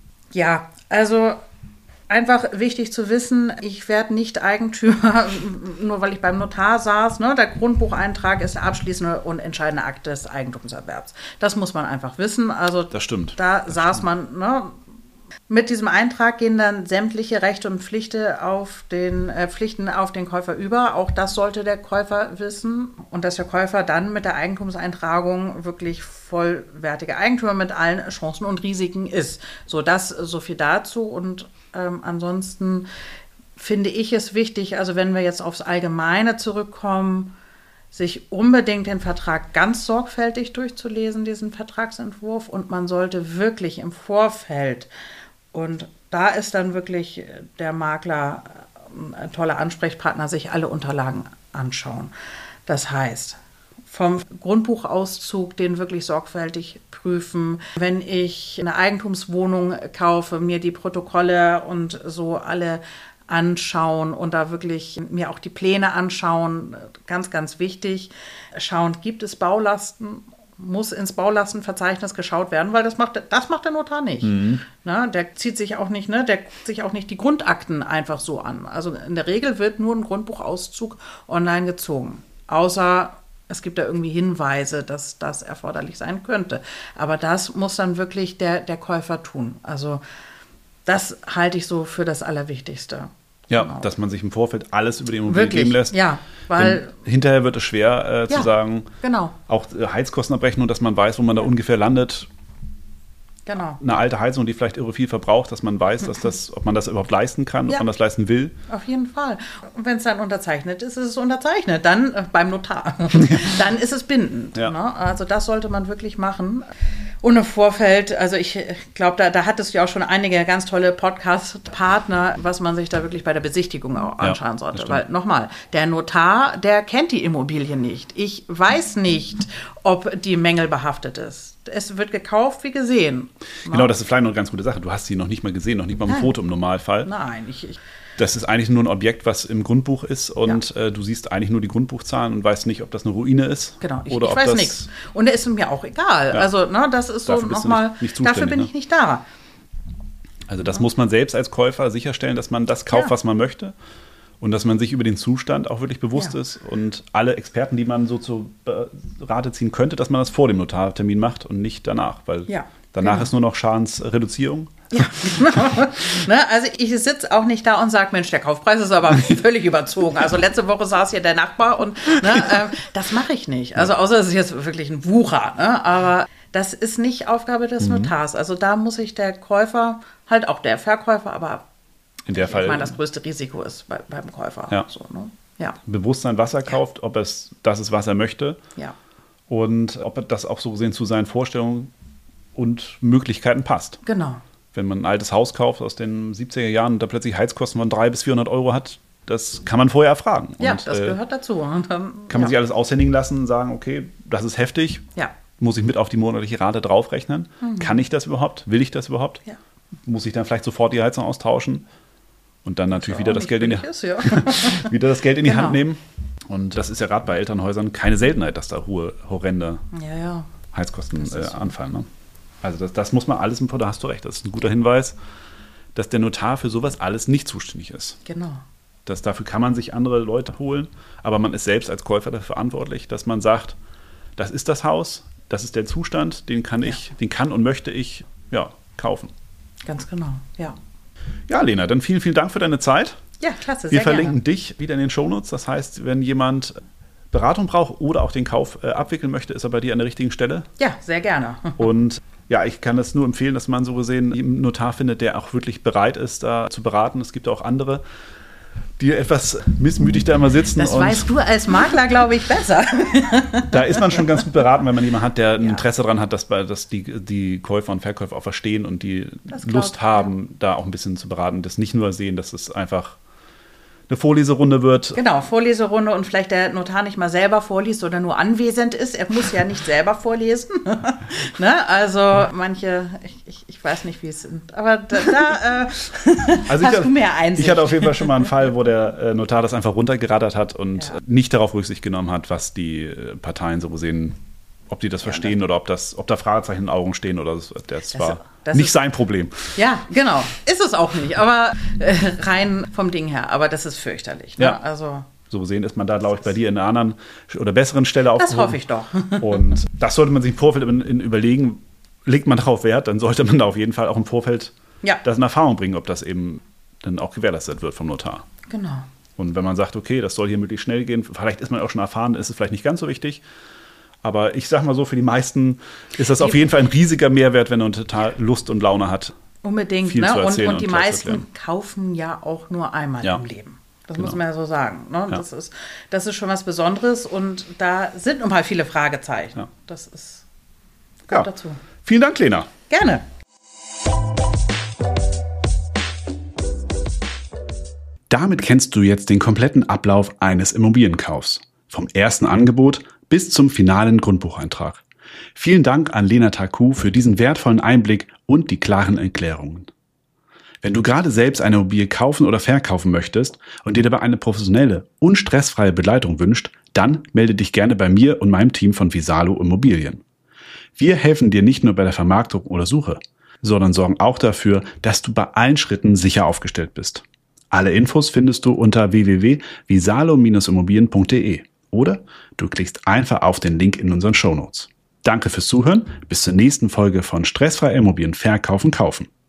Ja, also einfach wichtig zu wissen, ich werde nicht Eigentümer, nur weil ich beim Notar saß. Ne? Der Grundbucheintrag ist der abschließende und entscheidende Akt des Eigentumserwerbs. Das muss man einfach wissen. Also das stimmt. Da das saß stimmt. man... Ne? Mit diesem Eintrag gehen dann sämtliche Rechte und Pflichten auf den, äh, Pflichten auf den Käufer über. Auch das sollte der Käufer wissen. Und dass der Käufer dann mit der Eigentumseintragung wirklich vollwertiger Eigentümer mit allen Chancen und Risiken ist. So, das, so viel dazu. Und ähm, ansonsten finde ich es wichtig, also wenn wir jetzt aufs Allgemeine zurückkommen, sich unbedingt den Vertrag ganz sorgfältig durchzulesen, diesen Vertragsentwurf. Und man sollte wirklich im Vorfeld, und da ist dann wirklich der Makler ein toller Ansprechpartner, sich alle Unterlagen anschauen. Das heißt, vom Grundbuchauszug den wirklich sorgfältig prüfen. Wenn ich eine Eigentumswohnung kaufe, mir die Protokolle und so alle anschauen und da wirklich mir auch die Pläne anschauen, ganz, ganz wichtig. Schauen, gibt es Baulasten, muss ins Baulastenverzeichnis geschaut werden, weil das macht, das macht der Notar nicht. Mhm. Na, der zieht sich auch nicht, ne, der guckt sich auch nicht die Grundakten einfach so an. Also in der Regel wird nur ein Grundbuchauszug online gezogen, außer es gibt da irgendwie Hinweise, dass das erforderlich sein könnte. Aber das muss dann wirklich der, der Käufer tun. Also Das halte ich so für das Allerwichtigste. Ja, genau. Dass man sich im Vorfeld alles über die Immobilie Wirklich? geben lässt. Ja, weil Denn hinterher wird es schwer äh, zu ja, sagen, genau. auch äh, Heizkostenabrechnung, dass man weiß, wo man da ungefähr landet. Genau. Eine alte Heizung, die vielleicht irre viel verbraucht, dass man weiß, dass das, ob man das überhaupt leisten kann, ja. ob man das leisten will. Auf jeden Fall. Und wenn es dann unterzeichnet ist, ist es unterzeichnet. Dann äh, beim Notar. Dann ist es bindend. Ja. Ne? Also das sollte man wirklich machen. Und im Vorfeld, also ich glaube, da, da hattest du ja auch schon einige ganz tolle Podcast-Partner, was man sich da wirklich bei der Besichtigung auch anschauen ja, sollte. Weil nochmal, der Notar, der kennt die Immobilie nicht. Ich weiß nicht, ob die mängelbehaftet ist. Es wird gekauft wie gesehen. Genau, das ist vielleicht noch eine ganz gute Sache. Du hast sie noch nicht mal gesehen, noch nicht mal ein Foto im Normalfall. Nein, ich, ich Das ist eigentlich nur ein Objekt, was im Grundbuch ist und ja. äh, du siehst eigentlich nur die Grundbuchzahlen und weißt nicht, ob das eine Ruine ist. Genau, ich, oder ich ob weiß das nichts. Und da ist mir auch egal. Ja. Also, ne, das ist so nochmal, dafür bin ne? ich nicht da. Also das ja. muss man selbst als Käufer sicherstellen, dass man das kauft, ja. was man möchte. Und dass man sich über den Zustand auch wirklich bewusst ja. ist. Und alle Experten, die man so zu Rate ziehen könnte, dass man das vor dem Notartermin macht und nicht danach. Weil ja, danach genau. ist nur noch Schadensreduzierung. Ja, genau. ne, also ich sitze auch nicht da und sage, Mensch, der Kaufpreis ist aber völlig überzogen. Also letzte Woche saß hier der Nachbar und ne, äh, das mache ich nicht. Also außer es ist jetzt wirklich ein Wucher. Ne, aber das ist nicht Aufgabe des mhm. Notars. Also da muss sich der Käufer, halt auch der Verkäufer, aber in der ich Fall, meine, das größte Risiko ist bei, beim Käufer. Ja. So, ne? ja. Bewusstsein, was er kauft, ja. ob es das ist, was er möchte. Ja. Und ob das auch so gesehen zu seinen Vorstellungen und Möglichkeiten passt. Genau. Wenn man ein altes Haus kauft aus den siebziger Jahren und da plötzlich Heizkosten von dreihundert bis vierhundert Euro hat, das kann man vorher erfragen. Ja, und, das gehört dazu. Und dann, kann man ja. sich alles aushändigen lassen und sagen, okay, das ist heftig. Ja. Muss ich mit auf die monatliche Rate draufrechnen? Mhm. Kann ich das überhaupt? Will ich das überhaupt? Ja. Muss ich dann vielleicht sofort die Heizung austauschen? Und dann natürlich ja, wieder, das Geld in die, ist, ja. wieder das Geld in die genau. Hand nehmen. Und das ist ja gerade bei Elternhäusern keine Seltenheit, dass da hohe, horrende ja, ja. Heizkosten äh, anfallen. Ne? Also das, das muss man alles im da hast du recht, das ist ein guter Hinweis, dass der Notar für sowas alles nicht zuständig ist. Genau. Das, dafür kann man sich andere Leute holen, aber man ist selbst als Käufer dafür verantwortlich, dass man sagt, das ist das Haus, das ist der Zustand, den kann ja. ich, den kann und möchte ich ja, kaufen. Ganz genau, ja. Ja, Lena, dann vielen, vielen Dank für deine Zeit. Ja, klasse, sehr Wir verlinken gerne. dich wieder in den Shownotes. Das heißt, wenn jemand Beratung braucht oder auch den Kauf äh, abwickeln möchte, ist er bei dir an der richtigen Stelle. Ja, sehr gerne. Und ja, ich kann das nur empfehlen, dass man so gesehen einen Notar findet, der auch wirklich bereit ist, da zu beraten. Es gibt auch andere, die etwas missmütig da immer sitzen. Das und weißt du als Makler, glaube ich, besser. Da ist man schon ganz gut beraten, wenn man jemanden hat, der ein ja. Interesse daran hat, dass, dass die, die Käufer und Verkäufer auch verstehen und die Lust ich, haben, ja. da auch ein bisschen zu beraten. Das nicht nur sehen, dass es einfach eine Vorleserunde wird. Genau, Vorleserunde und vielleicht der Notar nicht mal selber vorliest oder nur anwesend ist. Er muss ja nicht selber vorlesen. ne? Also manche, ich, ich, ich weiß nicht, wie es sind, aber da, da äh, also hast ich, du mehr Einsicht. Ich hatte auf jeden Fall schon mal einen Fall, wo der Notar das einfach runtergerattert hat und ja. nicht darauf Rücksicht genommen hat, was die Parteien so gesehen, ob die das ja, verstehen das oder ob, das, ob da Fragezeichen in den Augen stehen oder das, das, das war das nicht ist, sein Problem. Ja, genau. Ist es auch nicht, aber äh, rein vom Ding her. Aber das ist fürchterlich. Ne? Ja. Also, so gesehen ist man da, glaube ich, bei dir in einer anderen oder besseren Stelle aufgehoben. Das hoffe ich doch. Und das sollte man sich im Vorfeld in, in überlegen, legt man darauf Wert, dann sollte man da auf jeden Fall auch im Vorfeld ja. das in Erfahrung bringen, ob das eben dann auch gewährleistet wird vom Notar. Genau. Und wenn man sagt, okay, das soll hier möglichst schnell gehen, vielleicht ist man auch schon erfahren, ist es vielleicht nicht ganz so wichtig. Aber ich sag mal so, für die meisten ist das auf jeden Fall ein riesiger Mehrwert, wenn man total Lust und Laune hat. Unbedingt, viel ne? zu Und, erzählen und die und meisten kaufen ja auch nur einmal ja. im Leben. Das genau. muss man ja so sagen. Ne? Ja. Das ist, das ist schon was Besonderes und da sind nun mal viele Fragezeichen. Ja. Das ist gehört ja. dazu. Vielen Dank, Lena. Gerne. Damit kennst du jetzt den kompletten Ablauf eines Immobilienkaufs. Vom ersten Angebot bis zum finalen Grundbucheintrag. Vielen Dank an Lena Taku für diesen wertvollen Einblick und die klaren Erklärungen. Wenn du gerade selbst eine Immobilie kaufen oder verkaufen möchtest und dir dabei eine professionelle und stressfreie Begleitung wünscht, dann melde dich gerne bei mir und meinem Team von Visalo Immobilien. Wir helfen dir nicht nur bei der Vermarktung oder Suche, sondern sorgen auch dafür, dass du bei allen Schritten sicher aufgestellt bist. Alle Infos findest du unter w w w punkt visalo immobilien punkt d e oder du klickst einfach auf den Link in unseren Shownotes. Danke fürs Zuhören, bis zur nächsten Folge von Stressfrei Immobilien verkaufen, kaufen.